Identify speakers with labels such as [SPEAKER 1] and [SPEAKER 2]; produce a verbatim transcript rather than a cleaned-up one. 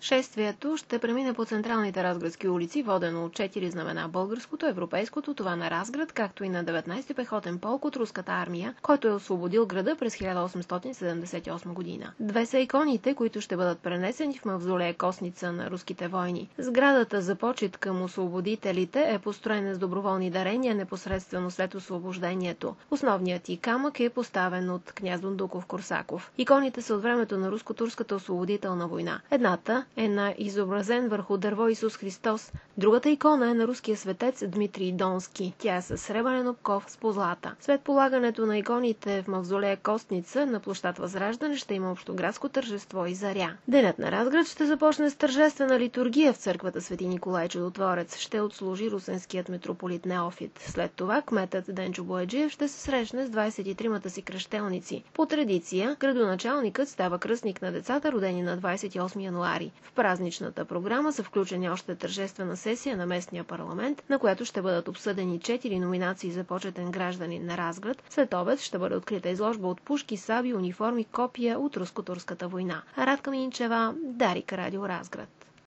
[SPEAKER 1] Шествието ще премине по централните разградски улици, водено от четири знамена: българското, европейското, това на Разград, както и на деветнайсети пехотен полк от руската армия, който е освободил града през хиляда осемстотин седемдесет и осма година. Две са иконите, които ще бъдат пренесени в мавзолея Костница на руските войни. Сградата за почит към освободителите е построена с доброволни дарения непосредствено след освобождението. Основният и камък е поставен от княз Дондуков Корсаков. Иконите са от времето на руско-турската освободителна война. Едната е на изобразен върху дърво Исус Христос, другата икона е на руския светец Дмитрий Донски. Тя е със сребърен обков с позлата. След полагането на иконите в мавзолея Костница на площад Възраждане ще има общоградско тържество и заря. Денят на Разград ще започне с тържествена литургия в църквата Свети Николай Чудотворец. Ще отслужи русенският митрополит Неофит. След това кметът Денчо Бояджиев ще се срещне с двайсет и тримата си кръщелници. По традиция, градоначалникът става кръстник на децата, родени на двайсет и осми януари. В празничната програма са включени още тържествена сесия на местния парламент, на която ще бъдат обсъдени четири номинации за почетен гражданин на Разград. След обед ще бъде открита изложба от пушки, саби, униформи, копия от руско-турската война. Радка Минчева, Дарик, Радио Разград.